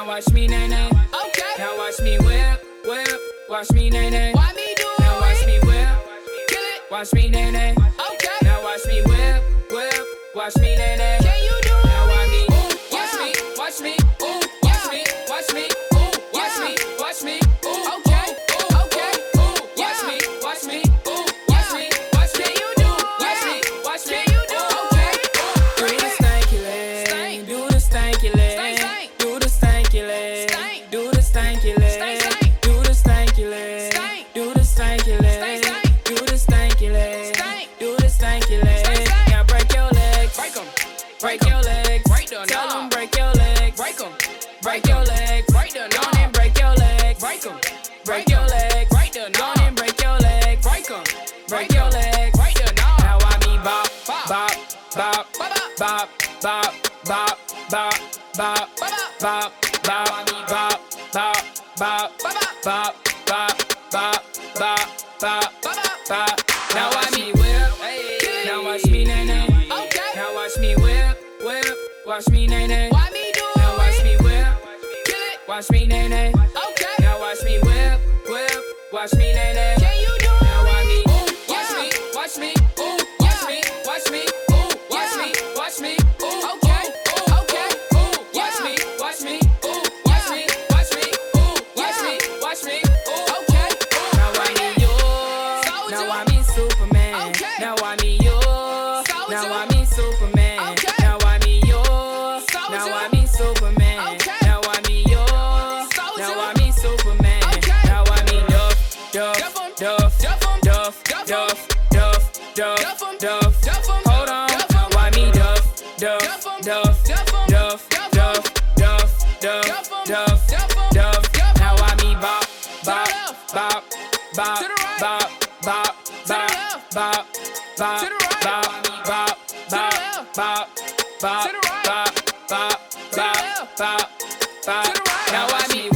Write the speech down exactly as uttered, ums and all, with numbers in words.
watch me nay nay. Okay. Now watch me whip, whip. Watch me nay nay. Why me do it? Now watch me whip. Kill it. Watch me nay nay. Okay. Now watch me whip, whip. Watch me nay nay. Can you do it? Now watch me. Ooh, watch me, watch me. Ooh, watch me, watch me. Ooh, watch me, watch me. Ooh, okay, okay. Ooh, watch me, watch me. Ooh, watch me, watch me. Can you do it? Watch me, watch me. Can you do it? Okay. Do the stanky leg. Do the stanky leg. Do the stanky leg. Do the stanky leg. Do the stanky leg. Do the stanky leg. Do the stanky leg. Do the stanky leg. Now break your legs. Break 'em. Break your legs. Tell them break your legs. Break 'em. Break your legs. Break the knob and break your legs. Break 'em. Break your legs. Break the knob and break your legs. Break 'em. Break your legs. Break the knob. Now I me bop, bop, bop, bop, bop, bop, bop, bop, bop, bop, bop. I me bop, bop, bop, bop, bop, bop, bop, bop, bop. Now watch me whip. Now watch me nay nay. Okay. Now watch me whip, whip. Watch me nay nay. Why me do it? Now watch me whip. Kill it. Watch me nay nay. Okay. Now watch me whip, whip. Watch me nay nay. Can you do it? Now watch me. Ooh, watch me, watch me. Ooh, watch me, watch me. Ooh, watch me, watch me. Ooh, okay, okay. Ooh, watch me, watch me. Ooh, watch me, watch me. Ooh, watch me, watch me. Ooh, okay. Now I me yours. Now I me Superman. Now I me yours. Now I me Superman. Now I me yours. Now I me Superman. Now I me yours. Now I me Superman. Now I me Duff, Duff, Duff, Duff, Duff, Duff, Duff, Duff, Duff. Hold on. Now I me Duff, Duff, Duff, Duff, Duff, Duff, Duff, Duff, Duff. Now I me bop, bop, bop, bop, bop, bop, bop, bop, bop, bop, bop, bop, bop, bop, bop, bop, bop, bop, bop. Now I me